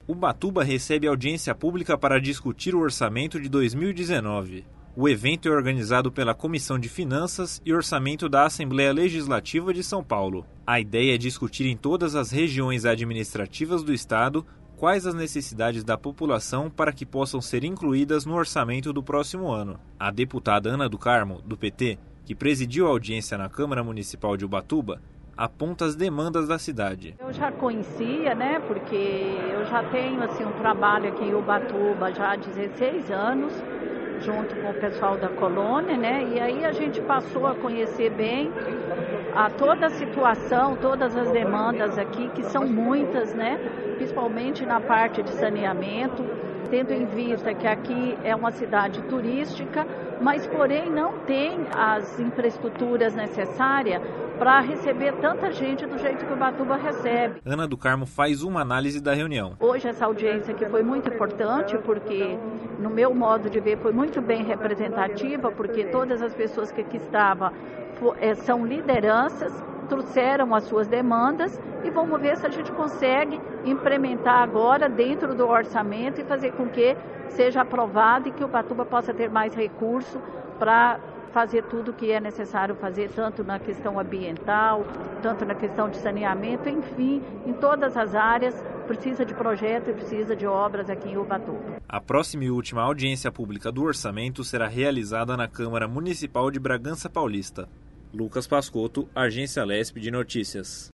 Ubatuba recebe audiência pública para discutir o orçamento de 2019. O evento é organizado pela Comissão de Finanças e Orçamento da Assembleia Legislativa de São Paulo. A ideia é discutir em todas as regiões administrativas do Estado quais as necessidades da população para que possam ser incluídas no orçamento do próximo ano. A deputada Ana do Carmo, do PT, que presidiu a audiência na Câmara Municipal de Ubatuba, aponta as demandas da cidade. Eu já conhecia, porque eu já tenho um trabalho aqui em Ubatuba já há 16 anos, junto com o pessoal da colônia, e aí a gente passou a conhecer bem toda a situação, todas as demandas aqui, que são muitas, principalmente na parte de saneamento, tendo em vista que aqui é uma cidade turística, mas porém não tem as infraestruturas necessárias para receber tanta gente do jeito que Ubatuba recebe. Ana do Carmo faz uma análise da reunião. Hoje essa audiência aqui foi muito importante porque, no meu modo de ver, foi muito bem representativa, porque todas as pessoas que aqui estavam são lideranças, trouxeram as suas demandas e vamos ver se a gente consegue implementar agora dentro do orçamento e fazer com que seja aprovado e que Ubatuba possa ter mais recurso para fazer tudo o que é necessário fazer, tanto na questão ambiental, tanto na questão de saneamento, enfim, em todas as áreas precisa de projeto e precisa de obras aqui em Ubatuba. A próxima e última audiência pública do orçamento será realizada na Câmara Municipal de Bragança Paulista. Lucas Pascotto, Agência Lesp de Notícias.